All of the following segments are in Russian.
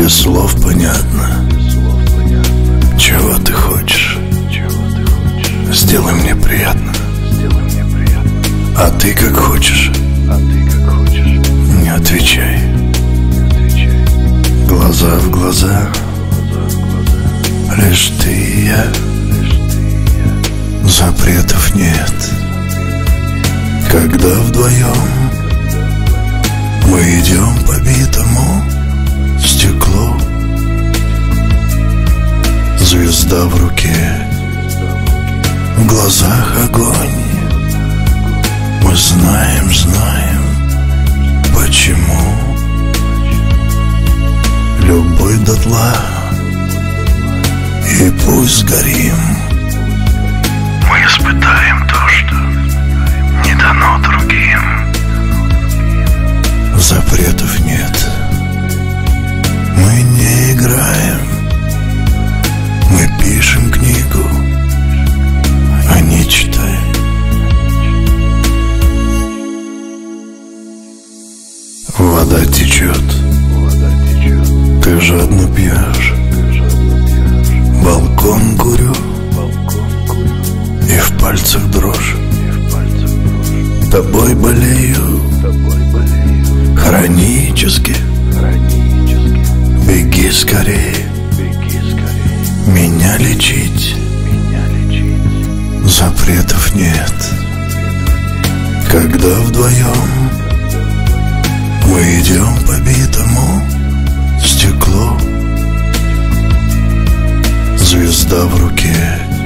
Без слов понятно, чего ты хочешь. Сделай мне приятно, а ты как хочешь. Не отвечай. Глаза в глаза, лишь ты и я. Запретов нет, когда вдвоем мы идем по битому стеклу. Звезда в руке, в глазах огонь. Мы знаем, почему. Любовь дотла, и пусть сгорим. Мы испытаем то, что не дано другим. Запретов нет, мы не играем. Мы пишем книгу, а не читаем. Вода течет, ты жадно пьешь. Балкон курю, и в пальцах дрожь. Тобой болею хронически. Беги скорее, меня лечить. Запретов нет, когда вдвоем мы идем по битому стеклу. Звезда в руке,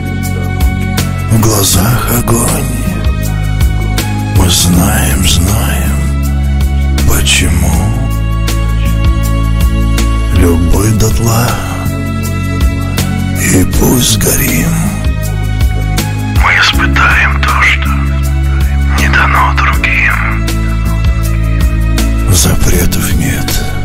в глазах огонь. Мы знаем, почему. Любовь дотла, и пусть сгорим. Мы испытаем то, что не дано другим. Запретов нет,